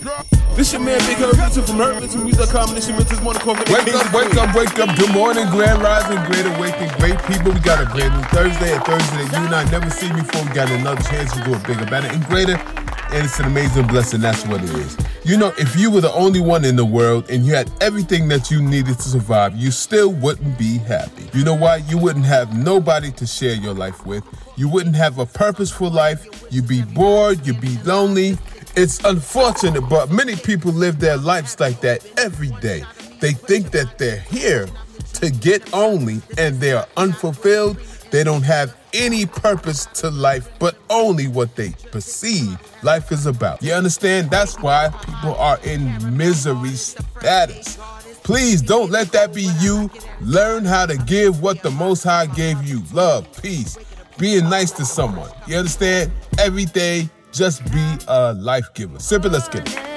This your man Big Herb from HerbListenMusic.com. This your mentor's morning coffee. Wake up. Good morning, Grand Rising, Great Awakening, great people. We got a brand new Thursday, a Thursday that you and I never seen before. We got another chance to do it bigger, better, and greater. And it's an amazing blessing. That's what it is. You know, if you were the only one in the world and you had everything that you needed to survive, you still wouldn't be happy. You know why? You wouldn't have nobody to share your life with. You wouldn't have a purposeful life. You'd be bored. You'd be lonely. It's unfortunate, but many people live their lives like that every day. They think that they're here to get only, and they are unfulfilled. They don't have any purpose to life, but only what they perceive life is about. You understand? That's why people are in misery status. Please don't let that be you. Learn how to give what the Most High gave you. Love, peace, being nice to someone. You understand? Every day, just be a life giver. Simple, let's get it.